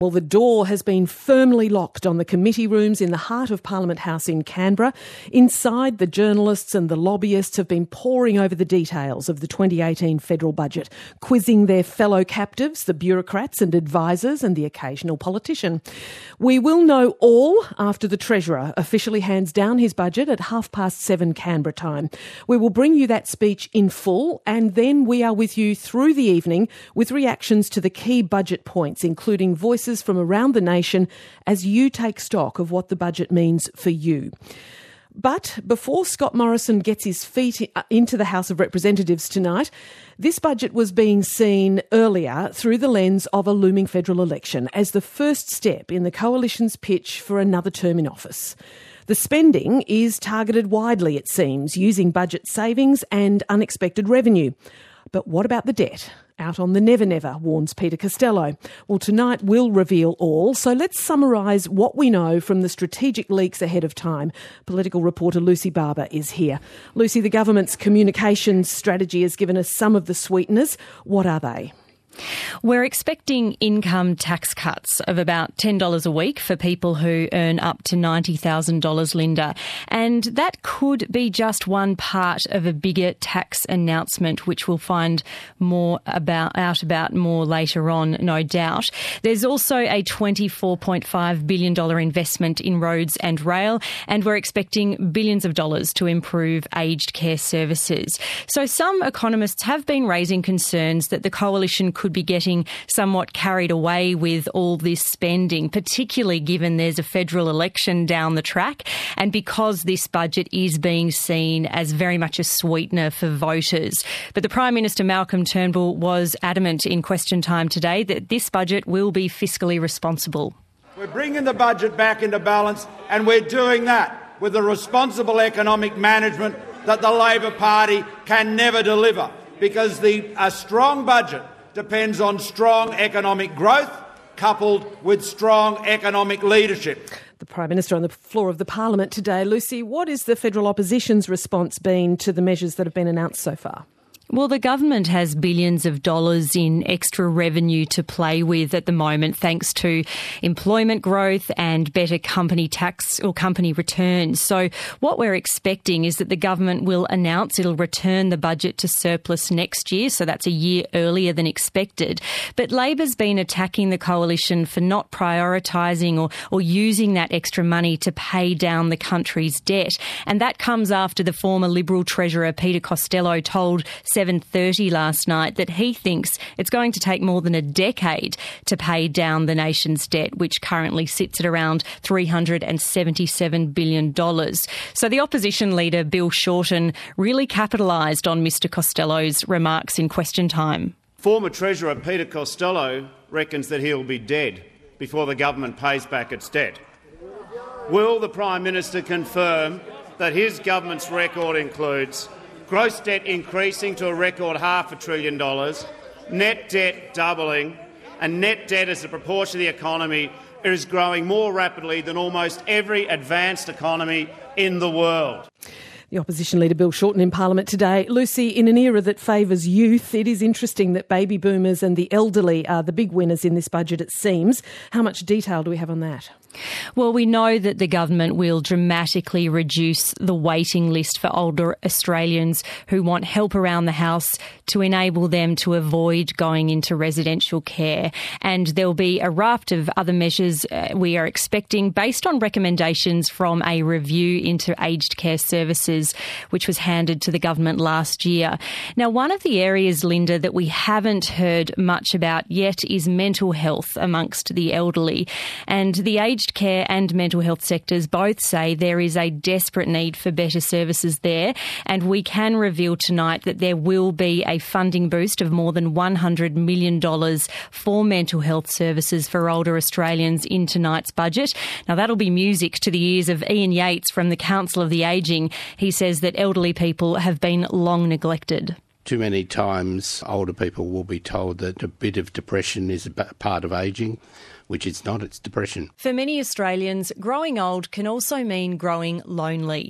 Well, the door has been firmly locked on the committee rooms in the heart of Parliament House in Canberra. Inside, the journalists and the lobbyists have been poring over the details of the 2018 federal budget, quizzing their fellow captives, the bureaucrats and advisors and the occasional politician. We will know all after the Treasurer officially hands down his budget at 7:30 Canberra time. We will bring you that speech in full, and then we are with you through the evening with reactions to the key budget points, including voices from around the nation as you take stock of what the budget means for you. But before Scott Morrison gets his feet into the House of Representatives tonight, this budget was being seen earlier through the lens of a looming federal election as the first step in the coalition's pitch for another term in office. The spending is targeted widely, it seems, using budget savings and unexpected revenue. But what about the debt? Out on the never, warns Peter Costello. Well, tonight we'll reveal all, so let's summarise what we know from the strategic leaks ahead of time. Political reporter Lucy Barber is here. Lucy, the government's communications strategy has given us some of the sweeteners. What are they? We're expecting income tax cuts of about $10 a week for people who earn up to $90,000, Linda. And that could be just one part of a bigger tax announcement, which we'll find more about more later on, no doubt. There's also a $24.5 billion investment in roads and rail, and we're expecting billions of dollars to improve aged care services. So some economists have been raising concerns that the coalition could be getting somewhat carried away with all this spending, particularly given there's a federal election down the track and because this budget is being seen as very much a sweetener for voters. But the Prime Minister, Malcolm Turnbull, was adamant in Question Time today that this budget will be fiscally responsible. We're bringing the budget back into balance, and we're doing that with the responsible economic management that the Labor Party can never deliver, because a strong budget depends on strong economic growth coupled with strong economic leadership. The Prime Minister on the floor of the Parliament today. Lucy, what is the federal opposition's response been to the measures that have been announced so far? Well, the government has billions of dollars in extra revenue to play with at the moment, thanks to employment growth and better company tax or company returns. So what we're expecting is that the government will announce it'll return the budget to surplus next year. So that's a year earlier than expected. But Labor's been attacking the coalition for not prioritising or using that extra money to pay down the country's debt. And that comes after the former Liberal Treasurer, Peter Costello, told 7:30 last night that he thinks it's going to take more than a decade to pay down the nation's debt, which currently sits at around $377 billion. So the opposition leader, Bill Shorten, really capitalised on Mr Costello's remarks in Question Time. Former Treasurer Peter Costello reckons that he'll be dead before the government pays back its debt. Will the Prime Minister confirm that his government's record includes gross debt increasing to a record $500 billion, net debt doubling, and net debt as a proportion of the economy is growing more rapidly than almost every advanced economy in the world? The opposition leader Bill Shorten in Parliament today. Lucy, in an era that favours youth, it is interesting that baby boomers and the elderly are the big winners in this budget, it seems. How much detail do we have on that? Well, we know that the government will dramatically reduce the waiting list for older Australians who want help around the house to enable them to avoid going into residential care. And there'll be a raft of other measures we are expecting based on recommendations from a review into aged care services, which was handed to the government last year. Now, one of the areas, Linda, that we haven't heard much about yet is mental health amongst the elderly. And the aged care and mental health sectors both say there is a desperate need for better services there, and we can reveal tonight that there will be a funding boost of more than $100 million for mental health services for older Australians in tonight's budget. Now, that'll be music to the ears of Ian Yates from the Council of the Ageing. He says that elderly people have been long neglected. Too many times older people will be told that a bit of depression is a part of ageing, which it's not, it's depression. For many Australians, growing old can also mean growing lonely.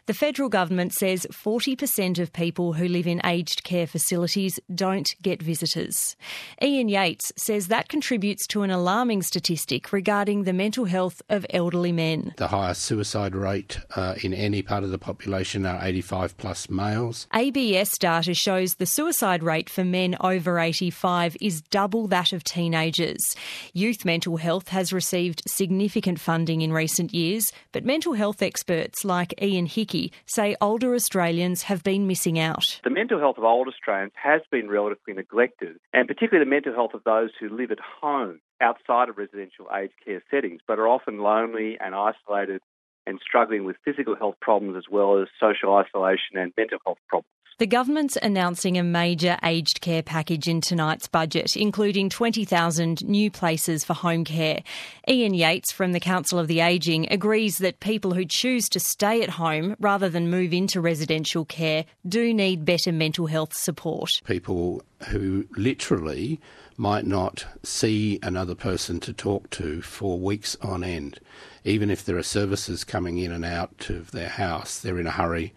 The federal government says 40% of people who live in aged care facilities don't get visitors. Ian Yates says that contributes to an alarming statistic regarding the mental health of elderly men. The highest suicide rate in any part of the population are 85 plus males. ABS data shows the suicide rate for men over 85 is double that of teenagers. Youth mental health has received significant funding in recent years, but mental health experts like Ian Hickey say older Australians have been missing out. The mental health of older Australians has been relatively neglected, and particularly the mental health of those who live at home outside of residential aged care settings, but are often lonely and isolated and struggling with physical health problems as well as social isolation and mental health problems. The government's announcing a major aged care package in tonight's budget, including 20,000 new places for home care. Ian Yates from the Council of the Ageing agrees that people who choose to stay at home rather than move into residential care do need better mental health support. People who literally might not see another person to talk to for weeks on end. Even if there are services coming in and out of their house, they're in a hurry.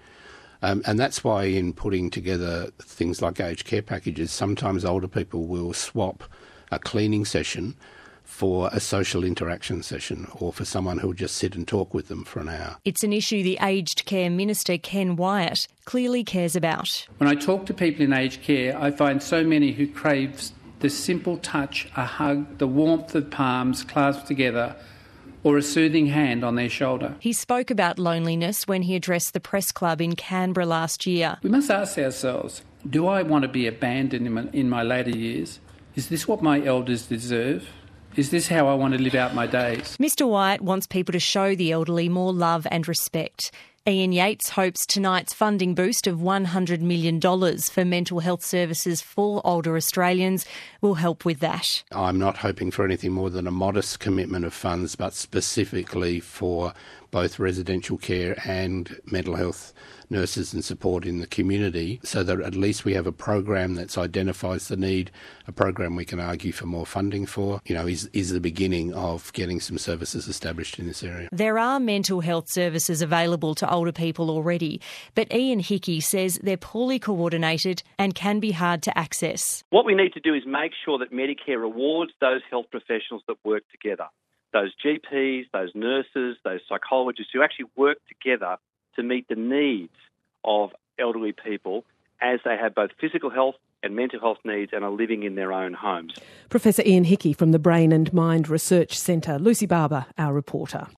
And that's why in putting together things like aged care packages, sometimes older people will swap a cleaning session for a social interaction session or for someone who will just sit and talk with them for an hour. It's an issue the Aged Care Minister, Ken Wyatt, clearly cares about. When I talk to people in aged care, I find so many who crave the simple touch, a hug, the warmth of palms clasped together, or a soothing hand on their shoulder. He spoke about loneliness when he addressed the Press Club in Canberra last year. We must ask ourselves, do I want to be abandoned in my later years? Is this what my elders deserve? Is this how I want to live out my days? Mr Wyatt wants people to show the elderly more love and respect. Ian Yates hopes tonight's funding boost of $100 million for mental health services for older Australians will help with that. I'm not hoping for anything more than a modest commitment of funds, but specifically for both residential care and mental health nurses and support in the community, so that at least we have a program that identifies the need, a program we can argue for more funding for, is the beginning of getting some services established in this area. There are mental health services available to older people already, but Ian Hickey says they're poorly coordinated and can be hard to access. What we need to do is make sure that Medicare rewards those health professionals that work together. Those GPs, those nurses, those psychologists who actually work together to meet the needs of elderly people as they have both physical health and mental health needs and are living in their own homes. Professor Ian Hickey from the Brain and Mind Research Centre. Lucy Barber, our reporter.